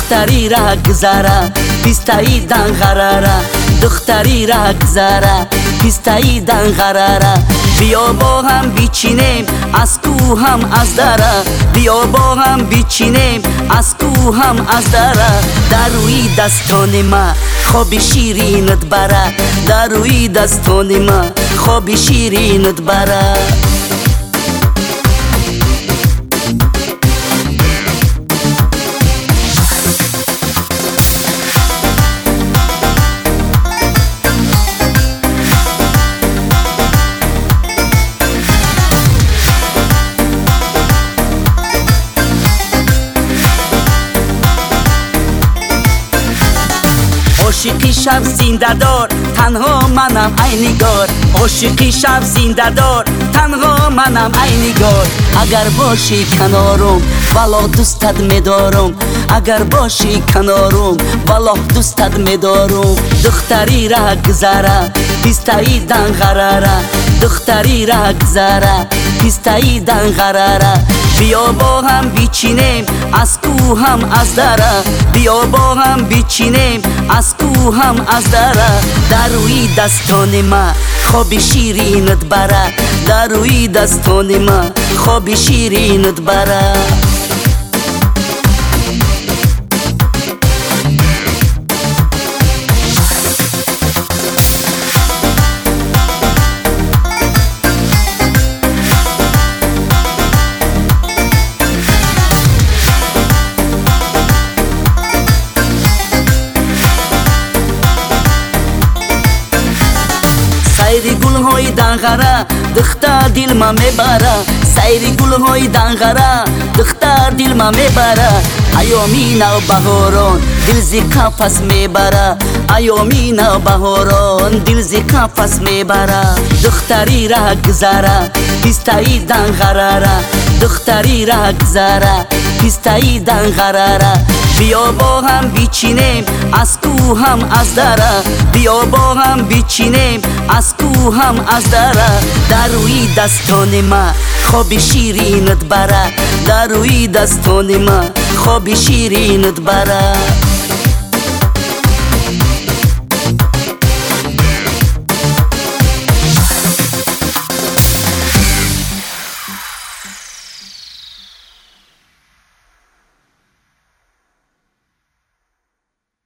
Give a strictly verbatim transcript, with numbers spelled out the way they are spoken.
دختری را گذاره پیستایی دن غراره دختری را گذاره پیستایی دن غراره بیا با هم بیچینیم از کو هم از دره بیا با هم بیچینیم از کو هم از دره در روی دستان ما خواب شیرینت بره در روی دستان ما خواب شیرینت بره عاشقی شب زنده دار تنها منم ای نگار عاشقی شب زنده دار تنها منم ای نگار اگر باشی کنارم والا دوستت میدارم اگر باشی کنارم والا دوستت میدارم دختری را گذاره پیستایی دن غراره دختری را گذاره پیستایی دن غراره بیا با هم بیچینیم از کو هم از دره بیا با هم بیچینیم از کو هم از دره در روی دستان ما خواب شیرینت بره در روی دستان ما خواب شیرینت بره سیری گل های دنغره دختر دل ما میبره سیری گل های دنغره دختر دل ما میبره ایامی نو بهاران دل زی کفس میبره ایامی نو بهاران دل زی کفس میبره دختری را گذاره پیستایی دن غراره دختری را گذاره پیستایی دن غراره بیا با هم بیچینیم از کو هم از دره بیا با هم بیچینیم از کو هم از دره در روی دستان ما خواب شیرینت بره در روی دستان ما خواب شیرینت بره